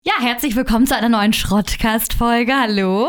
Ja, herzlich willkommen zu einer neuen Schrottcast-Folge. Hallo?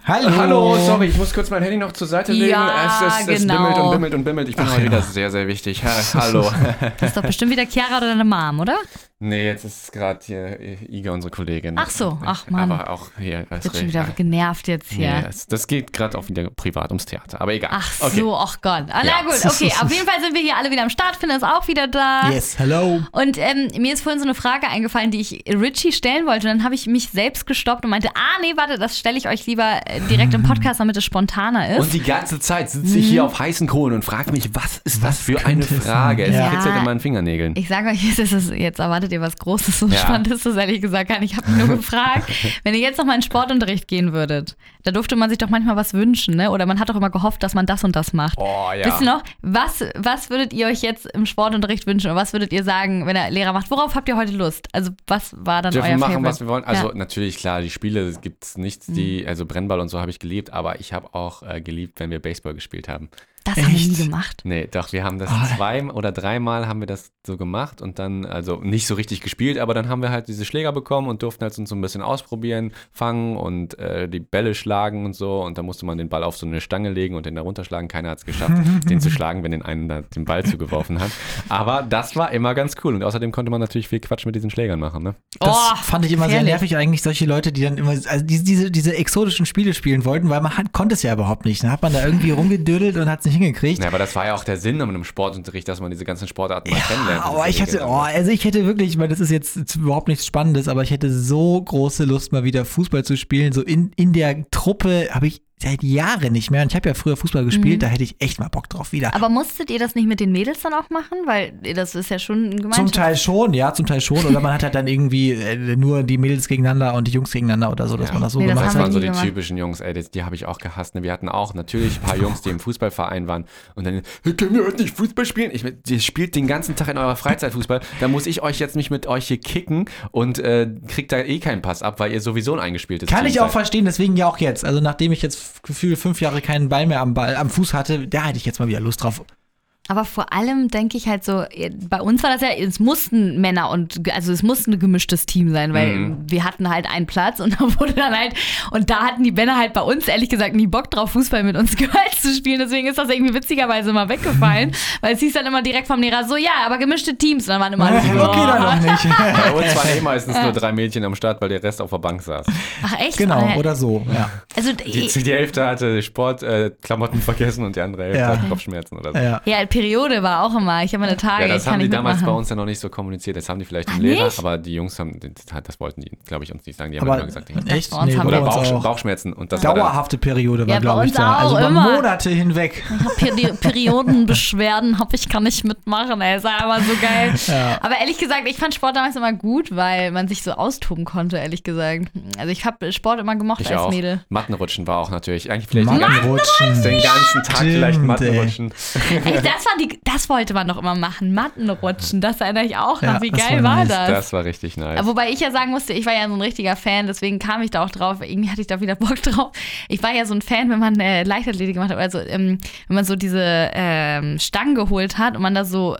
Hallo, sorry, ich muss kurz mein Handy noch zur Seite legen. Es genau. bimmelt und bimmelt. Ich bin heute wieder sehr, sehr wichtig. Hallo. Das ist doch bestimmt wieder Chiara oder deine Mom, oder? Nee, jetzt ist gerade hier Iga, unsere Kollegin. Ach so, ach Mann. Aber auch hier. Wird schon wieder genervt jetzt hier. Nee, das geht gerade auch wieder privat ums Theater, aber egal. Ach so, ach Gott. Na gut, okay. Auf jeden Fall sind wir hier alle wieder am Start. Finn ist auch wieder da. Yes, hello. Und mir ist vorhin so eine Frage eingefallen, die ich Richie stellen wollte. Und dann habe ich mich selbst gestoppt und meinte, nee, warte, das stelle ich euch lieber direkt im Podcast, damit es spontaner ist. Und die ganze Zeit sitze ich hier auf heißen Kohlen und frage mich, was ist das für eine Frage? Es kitzelt in meinen Fingernägeln. Ich sage euch, jetzt erwartet ihr was Großes. So spannend ist das ehrlich gesagt gar nicht. Ich habe mich nur gefragt, wenn ihr jetzt noch mal in Sportunterricht gehen würdet, da durfte man sich doch manchmal was wünschen, ne? Oder man hat doch immer gehofft, dass man das und das macht. Oh, ja. Wisst ihr noch, was würdet ihr euch jetzt im Sportunterricht wünschen? Oder was würdet ihr sagen, wenn der Lehrer macht? Worauf habt ihr heute Lust? Also was war dann euer Dürfen machen, Favorite? was wir wollen. Also natürlich, klar, die Spiele gibt es nichts, also Brennball und so habe ich geliebt, aber ich habe auch geliebt, wenn wir Baseball gespielt haben. Das haben wir nie gemacht. Nee, doch, wir haben das 2 oder 3 Mal haben wir das so gemacht und dann, also nicht so richtig gespielt, aber dann haben wir halt diese Schläger bekommen und durften halt uns so ein bisschen ausprobieren, fangen und die Bälle schlagen und so und dann musste man den Ball auf so eine Stange legen und den da runterschlagen. Keiner hat es geschafft, den zu schlagen, wenn den einen da den Ball zugeworfen hat. Aber das war immer ganz cool und außerdem konnte man natürlich viel Quatsch mit diesen Schlägern machen, ne? Das fand ich immer sehr nervig eigentlich, solche Leute, die dann immer diese exotischen Spiele spielen wollten, weil man konnte es ja überhaupt nicht. Dann hat man da irgendwie rumgedödelt und hat es nicht hingekriegt. Ja, aber das war ja auch der Sinn an einem Sportunterricht, dass man diese ganzen Sportarten mal kennenlernt. Aber ich hätte wirklich, ich meine, das ist jetzt überhaupt nichts Spannendes, aber ich hätte so große Lust, mal wieder Fußball zu spielen. So in der Truppe habe ich seit Jahren nicht mehr. Und ich habe ja früher Fußball gespielt, da hätte ich echt mal Bock drauf wieder. Aber musstet ihr das nicht mit den Mädels dann auch machen? Weil das ist ja schon ein Gemeinschaft. Zum Teil schon. Oder man hat halt dann irgendwie nur die Mädels gegeneinander und die Jungs gegeneinander oder so, dass man das so gemacht hat. Das waren so die typischen Jungs, die habe ich auch gehasst. Wir hatten auch natürlich ein paar Jungs, die im Fußballverein waren und dann, können wir heute nicht Fußball spielen? Ihr spielt den ganzen Tag in eurer Freizeit Fußball, da muss ich euch jetzt nicht mit euch hier kicken und kriegt da keinen Pass ab, weil ihr sowieso ein eingespieltes Kann Team ich auch seid. Verstehen, deswegen ja auch jetzt. Also nachdem ich jetzt gefühlt 5 Jahre keinen Ball mehr am Fuß hatte, da hätte ich jetzt mal wieder Lust drauf. Aber vor allem denke ich halt so, bei uns war das ja, es mussten Männer also es musste ein gemischtes Team sein, weil wir hatten halt einen Platz und da wurde dann halt, und da hatten die Männer halt bei uns ehrlich gesagt nie Bock drauf, Fußball mit uns Girls zu spielen, deswegen ist das irgendwie witzigerweise immer weggefallen, weil es hieß dann immer direkt vom Lehrer so, ja, aber gemischte Teams, und dann waren immer alle so, okay, dann noch nicht. Bei uns waren meistens nur 3 Mädchen am Start, weil der Rest auf der Bank saß. Ach echt? Genau, oder so, ja. Also Die Hälfte hatte Sportklamotten vergessen und die andere Hälfte hatte Kopfschmerzen oder so. Ja, Periode war auch immer. Ich habe meine Tage, ja, das ich kann haben die nicht damals mitmachen. bei uns ja noch nicht so kommuniziert. Das haben die vielleicht im Lehrer, nicht? aber die Jungs haben, das wollten die, glaube ich, uns nicht sagen. Die haben Aber immer gesagt, echt? Bei uns haben oder wir Bauchschmerzen. Und das Dauerhafte Periode war, Ja, bei glaube ich, uns da. auch Also über immer. Monate hinweg. Ich habe Periodenbeschwerden, kann nicht mitmachen, ey, ist aber so geil. Ja. Aber ehrlich gesagt, ich fand Sport damals immer gut, weil man sich so austoben konnte, ehrlich gesagt. Also ich habe Sport immer gemocht ich als auch. Mädel. Mattenrutschen war auch natürlich. Eigentlich vielleicht Mattenrutschen. den ganzen Tag vielleicht Stimmt, Mattenrutschen. Ey, das wollte man doch immer machen, Mattenrutschen, das erinnere ich auch noch. Ja, Wie das geil war war nice. das? Das war richtig nice. Wobei ich ja sagen musste, ich war ja so ein richtiger Fan, deswegen kam ich da auch drauf. Irgendwie hatte ich da wieder Bock drauf. Ich war ja so ein Fan, wenn man Leichtathletik gemacht hat, also wenn man so diese Stangen geholt hat und man da so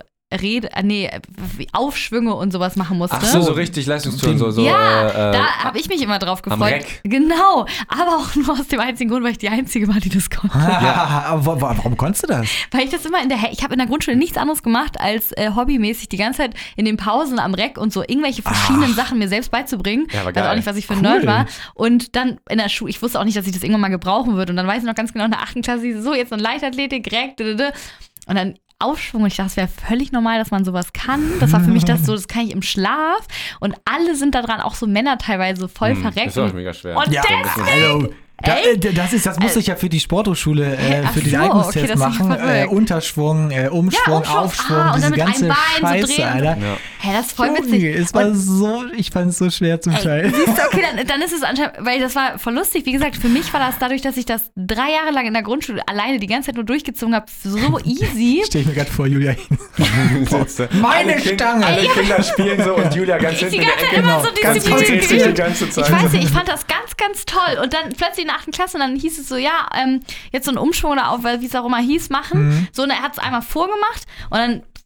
Aufschwünge und sowas machen musste. Ach so richtig Leistungstouren. So, ja, da habe ich mich immer drauf gefreut. Am Reck. Genau, aber auch nur aus dem einzigen Grund, weil ich die Einzige war, die das konnte. Aber warum konntest du das? Weil ich das immer ich habe in der Grundschule nichts anderes gemacht, als hobbymäßig die ganze Zeit in den Pausen am Reck und so irgendwelche verschiedenen Sachen mir selbst beizubringen. Ja, aber ich weiß auch nicht, was ich für ein Nerd war. Und dann in der Schule, ich wusste auch nicht, dass ich das irgendwann mal gebrauchen würde. Und dann weiß ich noch ganz genau, in der 8. Klasse, so jetzt so ein Leichtathletik, Reck, und dann Aufschwung. Und ich dachte, es wäre völlig normal, dass man sowas kann. Das war für mich das kann ich im Schlaf. Und alle sind da dran, auch so Männer teilweise voll verreckt. Das ist auch mega schwer. Und deswegen... Das musste ich ja für die Sporthochschule, für den Eignungstest machen. Umschwung, Aufschwung, und dann diese mit ganze einem Bein Scheiße, so drehen. Alter. Ja. Hey, das ist voll witzig. Ich fand es so schwer zum Teil. Siehst du, okay, dann ist es anscheinend, weil das war voll lustig. Wie gesagt, für mich war das dadurch, dass ich das 3 Jahre lang in der Grundschule alleine die ganze Zeit nur durchgezogen habe, so easy. Stell ich mir gerade vor, Julia hin. Meine Stange! Alle Kinder spielen so und Julia ganz hinten in der Ecke. Immer so Ganz konzentriert die ganze Zeit. Ich weiß nicht, ich fand das ganz, ganz toll. Und dann plötzlich in der 8. Klasse und dann hieß es so, jetzt so einen Umschwung oder wie es auch immer hieß, machen. So, und er hat es einmal vorgemacht und dann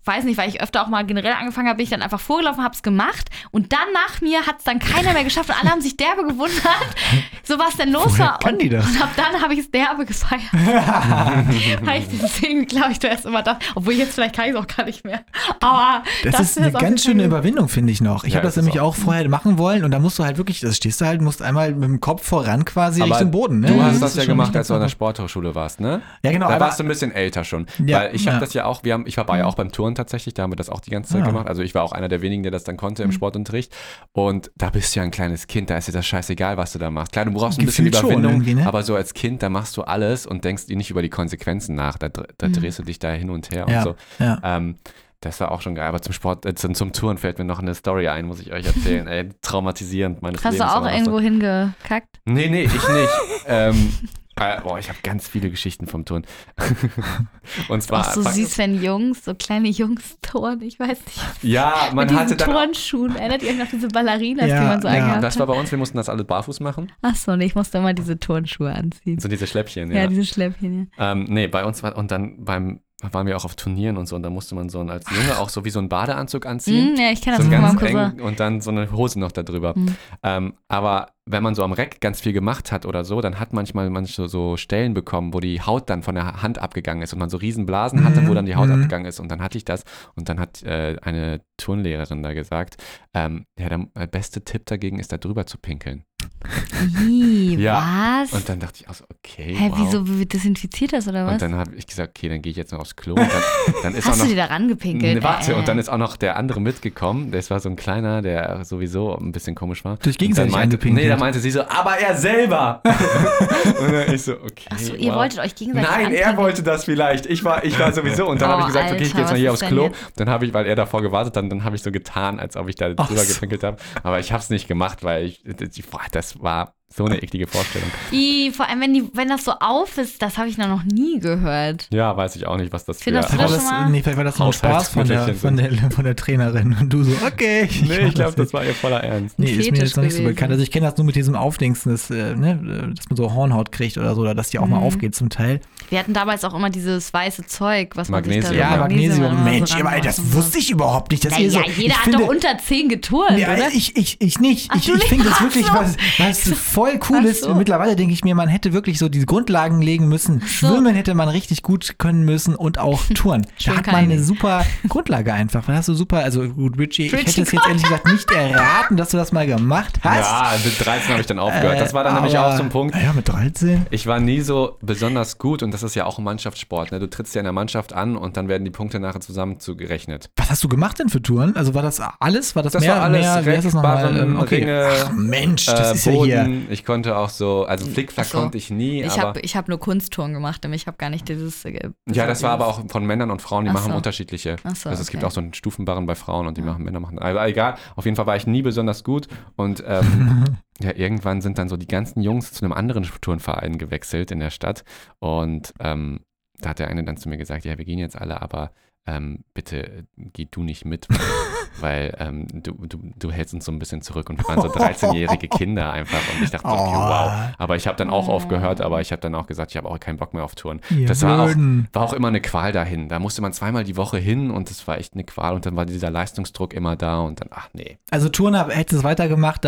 weiß nicht, weil ich öfter auch mal generell angefangen habe, bin ich dann einfach vorgelaufen, habe es gemacht und dann nach mir hat es dann keiner mehr geschafft und alle haben sich derbe gewundert, so was denn los war. Und ab dann habe ich es derbe gefeiert. Habe ich das irgendwie, glaube ich, zuerst immer gedacht, obwohl jetzt vielleicht kann ich es auch gar nicht mehr. Aber das ist eine ganz schöne Überwindung, finde ich noch. Ich habe das nämlich auch vorher machen wollen und da musst du halt wirklich, das stehst du halt, musst einmal mit dem Kopf voran quasi Richtung Boden. Ne? Du hast das ja gemacht, als du an der Sporthochschule warst, ne? Ja, genau. Da warst du ein bisschen älter schon. Weil ich habe das ja auch, ich war ja auch beim Touren tatsächlich, da haben wir das auch die ganze Zeit gemacht. Also ich war auch einer der wenigen, der das dann konnte im Sportunterricht. Und da bist du ja ein kleines Kind, da ist dir das scheißegal, was du da machst. Klar, du brauchst ein bisschen Überwindung, ne? aber so als Kind, da machst du alles und denkst dir nicht über die Konsequenzen nach. Da drehst du dich da hin und her und so. Ja. Das war auch schon geil, aber zum Touren fällt mir noch eine Story ein, muss ich euch erzählen. Ey, traumatisierend meines Lebens. Hast du auch irgendwo hingekackt? Nee, ich nicht. Ich habe ganz viele Geschichten vom Touren. Und zwar auch so süß, wenn Jungs, so kleine Jungs touren, ich weiß nicht. Ja, man hatte dann Turnschuhen. Erinnert ihr euch noch diese Ballerinas, die man so angehabt hat? Das war bei uns, wir mussten das alle barfuß machen. Achso, nee, ich musste immer diese Turnschuhe anziehen. So diese Schläppchen, ja. Ja, diese Schläppchen, ja. Nee, bei uns war, und dann waren wir auch auf Turnieren und so und da musste man so als Junge auch so wie so einen Badeanzug anziehen. Ja, ich kenne das so von ganz meinem Cousin. eng und dann so eine Hose noch da drüber. Aber wenn man so am Reck ganz viel gemacht hat oder so, dann hat manche so Stellen bekommen, wo die Haut dann von der Hand abgegangen ist und man so riesen Blasen hatte, wo dann die Haut abgegangen ist. Und dann hatte ich das und dann hat eine Turnlehrerin da gesagt, der beste Tipp dagegen ist, da drüber zu pinkeln. Was? Und dann dachte ich auch so, okay, wow. Wieso desinfiziert das oder was? Und dann habe ich gesagt, okay, dann gehe ich jetzt noch aufs Klo. Und dann ist Hast auch noch, du dir da rangepinkelt? Warte, und dann ist auch noch der andere mitgekommen. Das war so ein kleiner, der sowieso ein bisschen komisch war. Durch gegenseitig angepinkelt? Nee, da meinte sie so, aber er selber. Und dann ich so, okay. Achso, ihr wolltet euch gegenseitig Nein, er wollte das vielleicht. Ich war sowieso. Und dann habe ich gesagt, Alter, okay, ich gehe jetzt mal hier aufs Klo. Jetzt? Dann habe ich, weil er davor gewartet hat, dann habe ich so getan, als ob ich da drüber gepinkelt habe. Aber ich habe es nicht gemacht, weil das war so eine eklige Vorstellung. Vor allem, wenn das so auf ist, das habe ich noch nie gehört. Ja, weiß ich auch nicht, was das für ist. Vielleicht war das nur Spaß von der Trainerin. Und du so, okay. Ich glaube, das war ihr voller Ernst. Nee, ist mir jetzt noch nicht so bekannt. Also ich kenne das nur mit diesem Aufdingsen, dass man so Hornhaut kriegt oder so, oder dass die auch mal aufgeht zum Teil. Wir hatten damals auch immer dieses weiße Zeug, was Magnesium. Ja, Magnesium. Mensch, aber das wusste ich überhaupt nicht. Jeder hat doch unter 10 geturnt, oder? Ich nicht. Ich finde das wirklich was voll cool ist. Mittlerweile denke ich mir, man hätte wirklich so diese Grundlagen legen müssen. Schwimmen hätte man richtig gut können müssen und auch Touren. Da hat man eine super Grundlage einfach. Da hast du super, also gut, Richie, ich hätte es jetzt ehrlich gesagt nicht erraten, dass du das mal gemacht hast. Ja, mit 13 habe ich dann aufgehört. Das war dann nämlich auch so ein Punkt. Ja, mit 13? Ich war nie so besonders gut und das ist ja auch ein Mannschaftssport. Ne? Du trittst ja in der Mannschaft an und dann werden die Punkte nachher zusammen zugerechnet. Was hast du gemacht denn für Touren? Also war das alles? War das mehr? War alles wie heißt das nochmal? Ringe, ach Mensch, das ist Boden. ja hier. Ich konnte auch so, also Flickflack konnte ich nie. Ich hab nur Kunsttouren gemacht, nämlich ich habe gar nicht dieses. Ja, das war aber auch von Männern und Frauen, die machen unterschiedliche. Also es gibt auch so einen Stufenbarren bei Frauen und die Männer machen. Also egal, auf jeden Fall war ich nie besonders gut und ja, irgendwann sind dann so die ganzen Jungs zu einem anderen Turnverein gewechselt in der Stadt und da hat der eine dann zu mir gesagt, ja, wir gehen jetzt alle, aber bitte geh du nicht mit, weil du hältst uns so ein bisschen zurück und wir waren so 13-jährige Kinder einfach und ich dachte so, okay, wow. Aber ich habe dann auch aufgehört, aber ich habe dann auch gesagt, ich habe auch keinen Bock mehr auf Touren. Das war auch immer eine Qual dahin. Da musste man zweimal die Woche hin und das war echt eine Qual und dann war dieser Leistungsdruck immer da und dann, ach nee. Also Touren hättest du es weitergemacht,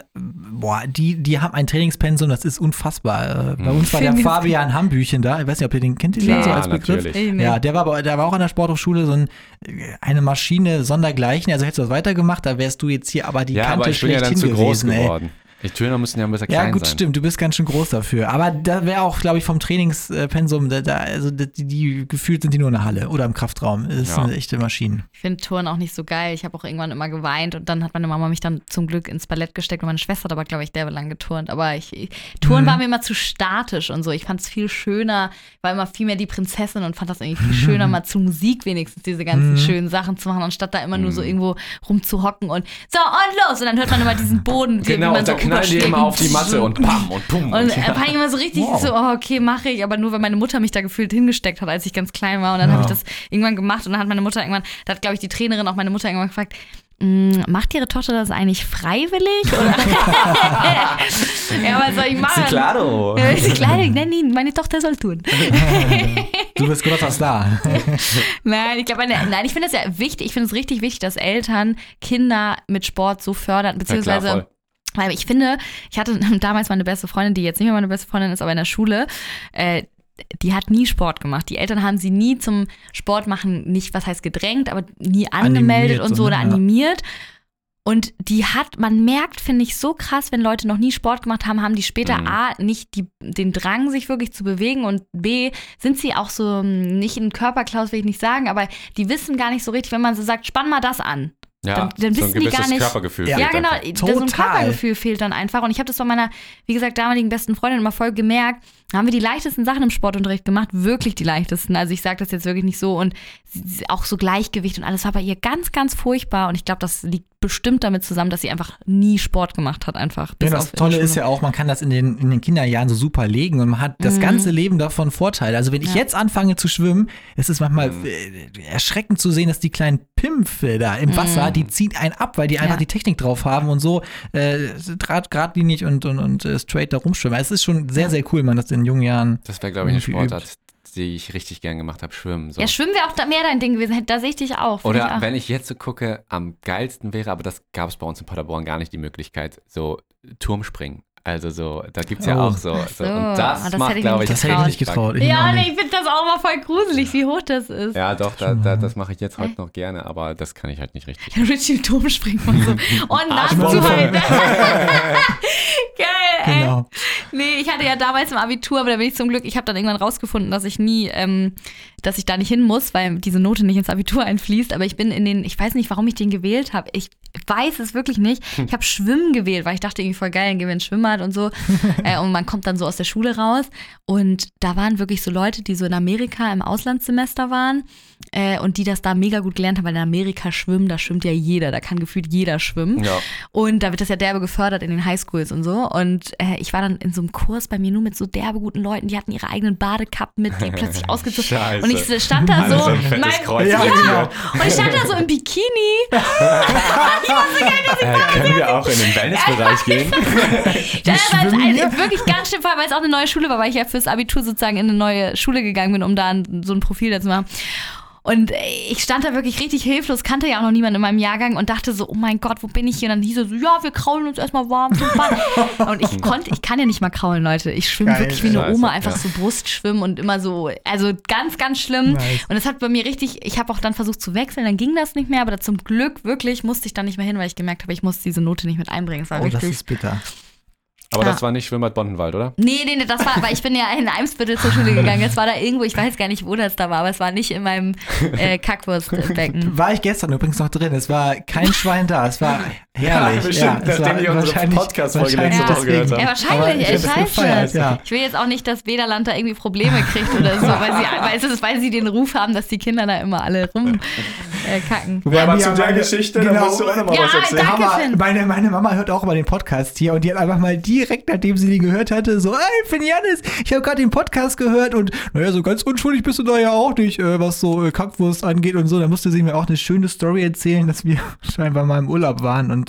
die haben ein Trainingspensum, das ist unfassbar. Bei uns war der Fabian Hambüchen da, ich weiß nicht, ob ihr den kennt, den so als Begriff. Natürlich. Ja, der war auch an der Sporthochschule eine Maschine sondergleichen, also hättest du das weitergemacht, da wärst du jetzt hier aber die Kante schlechthin gewesen. Ja, aber ich bin ja dann zu groß geworden. Die Turner müssen ja ein bisschen klein sein. Ja gut, stimmt, du bist ganz schön groß dafür. Aber da wäre auch, glaube ich, vom Trainingspensum, also die gefühlt sind die nur in der Halle oder im Kraftraum. Das ist eine echte Maschine. Ich finde Touren auch nicht so geil. Ich habe auch irgendwann immer geweint und dann hat meine Mama mich dann zum Glück ins Ballett gesteckt und meine Schwester hat aber, glaube ich, derbe lang geturnt. Aber Touren war mir immer zu statisch und so. Ich fand es viel schöner, war immer viel mehr die Prinzessin und fand das irgendwie viel schöner, mal zu Musik wenigstens diese ganzen schönen Sachen zu machen, anstatt da immer nur so irgendwo rumzuhocken und so und los. Und dann hört man immer diesen Boden, wie man so knallen die immer auf die Matte und pam und pum. Und war ich immer so richtig so, okay, mache ich, aber nur, weil meine Mutter mich da gefühlt hingesteckt hat, als ich ganz klein war. Und dann habe ich das irgendwann gemacht und dann hat meine Mutter irgendwann, da hat, glaube ich, die Trainerin auch meine Mutter irgendwann gefragt, macht ihre Tochter das eigentlich freiwillig? Oder? Ja, was soll ich machen? machen. Sí, claro. Sí, claro, nein, meine Tochter soll tun. Du bist Gottes da. Nein, ich finde das ja wichtig. Ich finde es richtig wichtig, dass Eltern Kinder mit Sport so fördern, beziehungsweise. Ja, klar, voll. Weil ich finde, ich hatte damals meine beste Freundin, die jetzt nicht mehr meine beste Freundin ist, aber in der Schule, die hat nie Sport gemacht. Die Eltern haben sie nie zum Sport machen, nicht, was heißt gedrängt, aber nie angemeldet und so oder animiert. Und man merkt, finde ich, so krass, wenn Leute noch nie Sport gemacht haben, haben die später A, nicht den Drang, sich wirklich zu bewegen und B, sind sie auch so, nicht ein Körperklaus, will ich nicht sagen, aber die wissen gar nicht so richtig, wenn man so sagt, spann mal das an. Ja, dann so wissen die gar nicht. Körpergefühl Ja, genau. So ein Total. Körpergefühl fehlt dann einfach. Und ich habe das bei meiner, wie gesagt, damaligen besten Freundin immer voll gemerkt. Da haben wir die leichtesten Sachen im Sportunterricht gemacht, wirklich die leichtesten. Also ich sage das jetzt wirklich nicht so. Und auch so Gleichgewicht und alles war bei ihr ganz, ganz furchtbar. Und ich glaube, das liegt bestimmt damit zusammen, dass sie einfach nie Sport gemacht hat, einfach. Ja, das Tolle ist ja auch, man kann das in den Kinderjahren so super legen und man hat das ganze Leben davon Vorteile. Also wenn ich jetzt anfange zu schwimmen, ist es manchmal erschreckend zu sehen, dass die kleinen Pimpfe da im Wasser, die ziehen einen ab, weil die einfach die Technik drauf haben und so geradlinig und straight da rumschwimmen. Es ist schon sehr, sehr cool, man das in jungen Jahren. Das wäre, glaube ich, eine Sportart, die ich richtig gern gemacht habe, Schwimmen. So. Ja, Schwimmen wäre auch mehr dein Ding gewesen. Da sehe ich dich auch. Oder wenn ich jetzt so gucke, am geilsten wäre, aber das gab es bei uns in Paderborn gar nicht die Möglichkeit, so Turmspringen. Also so, da gibt es ja auch so. Ach so. Und das macht, glaube ich, das hätte ich nicht getraut. Ja, ich finde das auch mal voll gruselig, wie hoch das ist. Ja, doch, das mache ich jetzt heute noch gerne, aber das kann ich halt nicht richtig. Richie Turm springt man so. Und nachzuhalten. Geil, ey. Genau. Nee, ich hatte ja damals im Abitur, aber da bin ich zum Glück, ich habe dann irgendwann rausgefunden, dass ich dass ich da nicht hin muss, weil diese Note nicht ins Abitur einfließt, aber ich bin ich weiß nicht, warum ich den gewählt habe. Ich weiß es wirklich nicht. Ich habe Schwimmen gewählt, weil ich dachte irgendwie voll geil, dann gehen wir ins Schwimmbad und so. Und man kommt dann so aus der Schule raus und da waren wirklich so Leute, die so in Amerika im Auslandssemester waren und die das da mega gut gelernt haben, weil in Amerika schwimmen, da schwimmt ja jeder, da kann gefühlt jeder schwimmen. Ja. Und da wird das ja derbe gefördert in den Highschools und so. Und ich war dann in so einem Kurs bei mir nur mit so derbe guten Leuten, die hatten ihre eigenen Badekappen mit, die plötzlich ausgezogen. Scheiße. Und ich stand da so, und ich stand da so im Bikini. Ich wusste gar nicht, dass ich können wir auch in den Wellnessbereich gehen? Das war wirklich ganz schlimm, weil es auch eine neue Schule war, weil ich ja fürs Abitur sozusagen in eine neue Schule gegangen bin, um da so ein Profil dazu zu machen. Und ich stand da wirklich richtig hilflos, kannte ja auch noch niemanden in meinem Jahrgang und dachte so, oh mein Gott, wo bin ich hier? Und dann hieß es so, ja, wir kraulen uns erstmal warm zum Bad. Und ich kann ja nicht mal kraulen, Leute. Ich schwimme wirklich wie eine Oma, einfach so Brustschwimmen und immer so, also ganz, ganz schlimm. Nice. Und das hat bei mir ich habe auch dann versucht zu wechseln, dann ging das nicht mehr, aber zum Glück wirklich musste ich da nicht mehr hin, weil ich gemerkt habe, ich muss diese Note nicht mit einbringen. Das war richtig. Das ist bitter. Aber das war nicht Schwimmbad Bondenwald, oder? Nee, das war, weil ich bin ja in Eimsbüttel zur Schule gegangen. Das war da irgendwo, ich weiß gar nicht, wo das da war, aber es war nicht in meinem Kackwurstbecken. War ich gestern übrigens noch drin. Es war kein Schwein da. Es war herrlich. Ja, bestimmt, nachdem ich unsere Podcast-Folge letzte Woche gehört habe. Ja, wahrscheinlich, scheiße. Ja. Ich will jetzt auch nicht, dass Bederland da irgendwie Probleme kriegt oder so, weil sie den Ruf haben, dass die Kinder da immer alle rumkacken. Aber zu der Geschichte, da musst du auch noch mal was erzählen. Danke, meine Mama hört auch immer den Podcast hier und die hat einfach mal direkt, nachdem sie den gehört hatte, so, ey, Finjanis, ich habe gerade den Podcast gehört und naja, so ganz unschuldig bist du da ja auch nicht, was so Kackwurst angeht und so. Da musste sie mir auch eine schöne Story erzählen, dass wir scheinbar mal im Urlaub waren und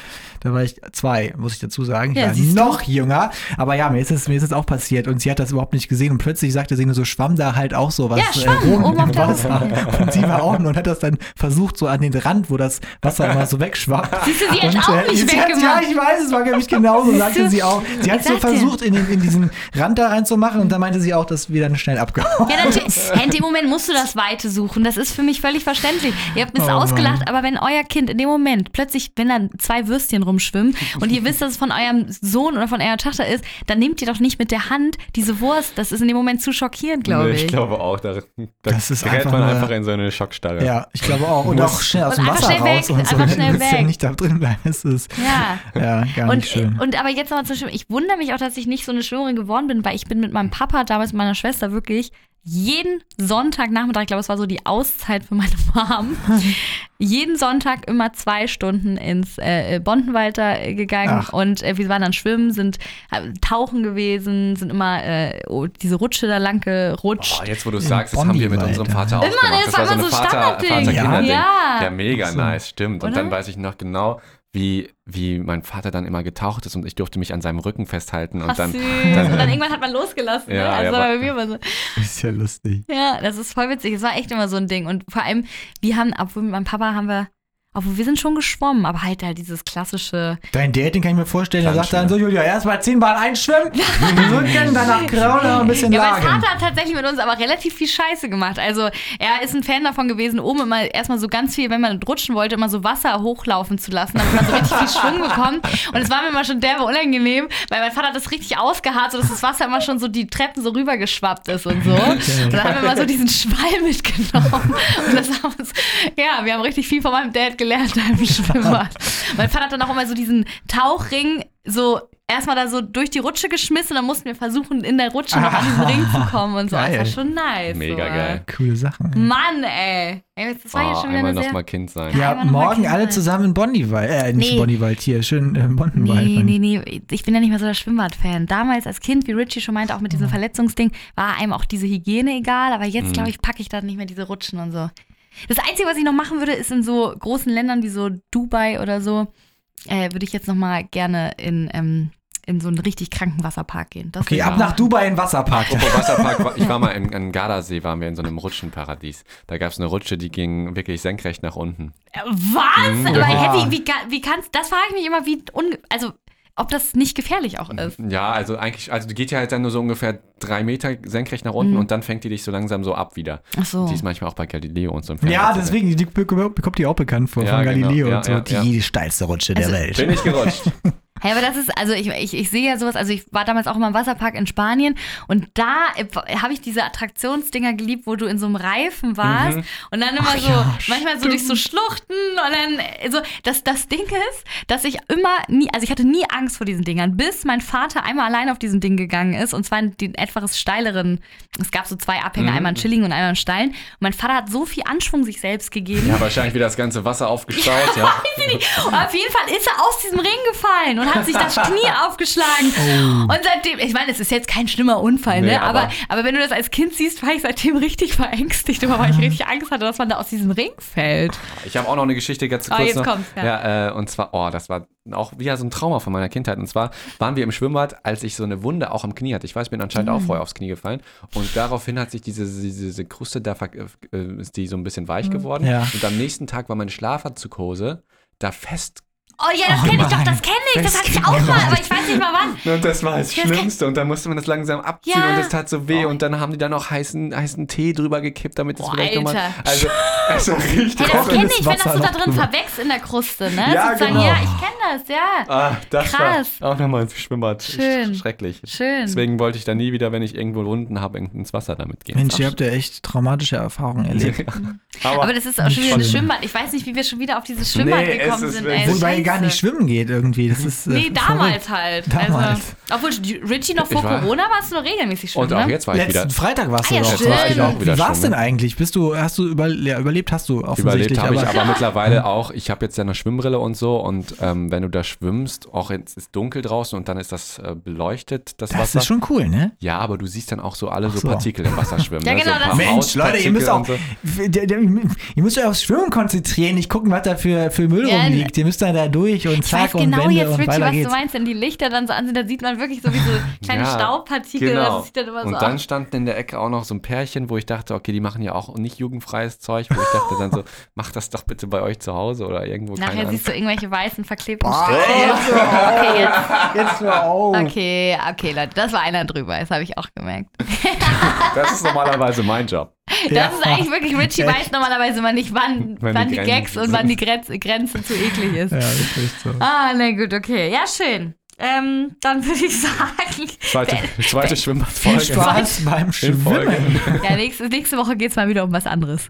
da war ich 2, muss ich dazu sagen. Ja, ich war noch jünger, aber ja, mir ist es auch passiert und sie hat das überhaupt nicht gesehen und plötzlich sagte sie nur so, schwamm da halt auch so was rum im Wasser. Und sie war auch nur und hat das dann versucht, so an den Rand, wo das Wasser immer so wegschwappt. Siehst du, sie hat auch nicht weggemacht. Ja, ich weiß, es war nämlich genauso, sagte sie auch. Sie hat so versucht, in diesen Rand da reinzumachen und dann meinte sie auch, dass wir dann schnell abgehauen. Ja, natürlich. In dem Moment musst du das Weite suchen. Das ist für mich völlig verständlich. Ihr habt mich ausgelacht, aber wenn euer Kind in dem Moment plötzlich, wenn dann 2 Würstchen rumschwimmen und ihr wisst, dass es von eurem Sohn oder von eurer Tochter ist, dann nehmt ihr doch nicht mit der Hand diese Wurst. Das ist in dem Moment zu schockierend, glaube ich. Ich glaube auch. Da gerät man einfach in so eine Schockstarre. Ja, ich glaube auch. Und auch schnell aus dem Wasser raus und so. Einfach schnell weg. Ja nicht da drin bleiben. Es ist gar nicht schön. Und aber jetzt nochmal zum Schwimmen. Ich wundere mich auch, dass ich nicht so eine Schwimmerin geworden bin, weil ich bin mit meinem Papa, damals mit meiner Schwester, wirklich jeden Sonntagnachmittag, ich glaube, es war so die Auszeit für meine Mom, jeden Sonntag immer 2 Stunden ins Bondenwalder gegangen. Und wir waren dann schwimmen, sind tauchen gewesen, sind immer diese Rutsche da lang gerutscht. Jetzt, wo du sagst, das haben wir mit unserem Vater auch gemacht. Das war so ein Vater-Kinderding. Ja, mega nice, stimmt. Und dann weiß ich noch genau, wie mein Vater dann immer getaucht ist und ich durfte mich an seinem Rücken festhalten. Und dann, süß. Und dann irgendwann hat man losgelassen. Ja, ne? Also ja, bei mir immer so. Ist ja lustig. Ja, das ist voll witzig. Es war echt immer so ein Ding. Und vor allem, obwohl mit meinem Papa obwohl wir sind schon geschwommen, aber halt dieses klassische. Dein Dad, den kann ich mir vorstellen, der sagt dann so, Planschen. Julia, erstmal 10 Bahnen einschwimmen, Rücken, danach kraulen und ein bisschen Ja, mein lagen. Vater hat tatsächlich mit uns aber relativ viel Scheiße gemacht. Also er ist ein Fan davon gewesen, oben immer erstmal so ganz viel, wenn man rutschen wollte, immer so Wasser hochlaufen zu lassen, damit man so richtig viel Schwung bekommt. Und es war mir immer schon derbe unangenehm, weil mein Vater hat das richtig ausgeharrt, sodass das Wasser immer schon so die Treppen so rübergeschwappt ist und so. Und dann haben wir immer so diesen Schwall mitgenommen. Und das haben uns, ja, wir haben richtig viel von meinem Dad gelernt da im Schwimmbad. Mein Vater hat dann auch immer so diesen Tauchring so erstmal da so durch die Rutsche geschmissen, dann mussten wir versuchen, in der Rutsche noch an diesen Ring zu kommen und so. Geil. Das war schon nice. Mega so. geil. Coole Sachen. Mann, ey. Das war hier schon wieder einmal eine noch sehr... mal Kind sein. Ja, einmal noch mal morgen Kind alle sein. zusammen in Bonniwald. Nicht Nee. Bonniwald, hier, schön Bonniwald. Nee. Ich bin ja nicht mehr so der Schwimmbad-Fan. Damals als Kind, wie Richie schon meinte, auch mit diesem Verletzungsding, war einem auch diese Hygiene egal. Aber jetzt, glaube ich, packe ich da nicht mehr diese Rutschen und so. Das Einzige, was ich noch machen würde, ist in so großen Ländern wie so Dubai oder so, würde ich jetzt noch mal gerne in so einen richtig kranken Wasserpark gehen. Das Okay, will ab ich nach Dubai in den Wasserpark. Apropos Wasserpark, ich war mal im Gardasee, waren wir in so einem Rutschenparadies. Da gab es eine Rutsche, die ging wirklich senkrecht nach unten. Was? Aber Ja. wie kannst, das frage ich mich immer, also ob das nicht gefährlich auch ist. Ja, also die geht ja halt dann nur so ungefähr 3 Meter senkrecht nach unten und dann fängt die dich so langsam so ab wieder. Ach so. Die ist manchmal auch bei Galileo und so. Ja, deswegen, die bekommt die auch bekannt vor, Ja, von genau. Galileo Ja, und so. ja, Die steilste Rutsche der Welt. Bin ich gerutscht. Ja, aber das ist, also ich sehe ja sowas, also ich war damals auch immer im Wasserpark in Spanien und da habe ich diese Attraktionsdinger geliebt, wo du in so einem Reifen warst und dann immer manchmal so durch so Schluchten und dann, so, das Ding ist, dass ich ich hatte nie Angst vor diesen Dingern, bis mein Vater einmal allein auf diesen Ding gegangen ist und zwar in den etwas steileren, es gab so 2 Abhänge, einmal einen chilligen und einmal einen steilen und mein Vater hat so viel Anschwung sich selbst gegeben. Ja, wahrscheinlich wieder das ganze Wasser aufgestaut, ja. Und auf jeden Fall ist er aus diesem Ring gefallen und hat sich das Knie aufgeschlagen. Und seitdem, ich meine, es ist jetzt kein schlimmer Unfall, Nee, ne? Aber wenn du das als Kind siehst, war ich seitdem richtig verängstigt, weil ich richtig Angst hatte, dass man da aus diesem Ring fällt. Ich habe auch noch eine Geschichte ganz kurz jetzt noch. kommt's, ja. Und zwar, das war auch wieder so ein Trauma von meiner Kindheit. Und zwar waren wir im Schwimmbad, als ich so eine Wunde auch am Knie hatte. Ich weiß, ich bin anscheinend auch vorher aufs Knie gefallen. Und daraufhin hat sich diese Kruste da, ist die so ein bisschen weich geworden. Ja. Und am nächsten Tag war meine Schlafanzughose da fest. Oh ja, das kenne ich doch, das kenne ich. Das hatte ich auch mal, aber ich weiß nicht mal wann. Und das war das Schlimmste. Und dann musste man das langsam abziehen Ja. und es tat so weh. Und dann haben die da noch heißen Tee drüber gekippt, damit es vielleicht nochmal... Alter. Also richtig Hey, das kenne ich, wenn das Wasser so da noch drin drüber. verwächst in der Kruste, ne? Ja, Sozusagen, genau. ja, ich kenne das, ja. Das Krass. war auch nochmal ins Schwimmbad. Schön. Schrecklich. Schön. Deswegen wollte ich da nie wieder, wenn ich irgendwo Wunden habe, ins Wasser damit gehen. Mensch, ihr habt ja echt traumatische Erfahrungen erlebt. Aber das ist auch schon wieder ein Schlimm. Schwimmbad. Ich weiß nicht, wie wir schon wieder auf dieses Schwimmbad Nee, gekommen es ist sind. wirklich- Ey, Wobei gar Scheiße. nicht schwimmen geht irgendwie. Das ist, Nee, damals verrückt. halt. Damals. Also, obwohl Richie noch vor Ich war- Corona warst du noch regelmäßig schwimmen, Und auch ne? jetzt war ich wieder... Letzten Freitag warst du ja, doch. stimmt. Jetzt war ich auch wieder Wie war's schwimmen. denn eigentlich? Hast du überlebt? Hast du offensichtlich. Überlebt habe ich aber mittlerweile auch. Ich habe jetzt ja eine Schwimmbrille und so und wenn du da schwimmst, auch es ist dunkel draußen und dann ist das beleuchtet, das Das Wasser. ist schon cool, ne? Ja, aber du siehst dann auch so alle Ach so. so Partikel im Wasser schwimmen. Ja, ne? genau, so ein paar das- Mensch, Leute, ihr müsst auch, Hauspartikel und so. ihr müsst euch aufs Schwimmen konzentrieren, nicht gucken, was da für Müll Ja, rumliegt. Ihr müsst dann da durch und Ich weiß zack und genau Wände jetzt, und Richie, weiter was geht's. du meinst, wenn die Lichter dann so an sind, da sieht man wirklich so wie so kleine Ja, Staubpartikel. Genau. Das sieht dann immer so Und dann aus. standen in der Ecke auch noch so ein Pärchen, wo ich dachte, okay, die machen ja auch nicht jugendfreies Zeug, wo ich dachte dann so, macht das doch bitte bei euch zu Hause oder irgendwo, keine Nachher Ahnung. siehst du irgendwelche weißen verklebten Boah, Striche. Okay, Jetzt hör auf. Okay, Leute, das war einer drüber, das habe ich auch gemerkt. Das ist normalerweise mein Job. Das ist eigentlich wirklich, Richie Echt? weiß normalerweise immer nicht, wann die Gags und wann die Grenze zu eklig ist. Ja, das ist echt so. Na gut, okay. Ja, schön. Dann würde ich sagen, Zweite Schwimmbadfolge. Spaß beim Folge. Schwimmen. ja, nächste Woche geht es mal wieder um was anderes.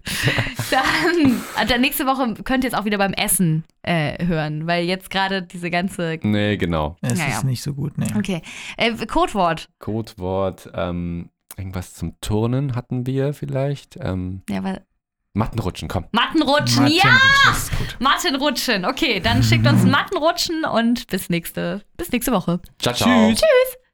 Dann nächste Woche könnt ihr es auch wieder beim Essen hören, weil jetzt gerade diese ganze... Nee, genau. Es Naja. ist nicht so gut, ne. Okay, Codewort. Codewort, irgendwas zum Turnen hatten wir vielleicht. Ja, weil Mattenrutschen, komm. Mattenrutschen, Martin, ja! das ist gut. Mattenrutschen, okay, dann schickt uns ein Mattenrutschen und bis nächste Woche. Ciao, ciao. Tschüss.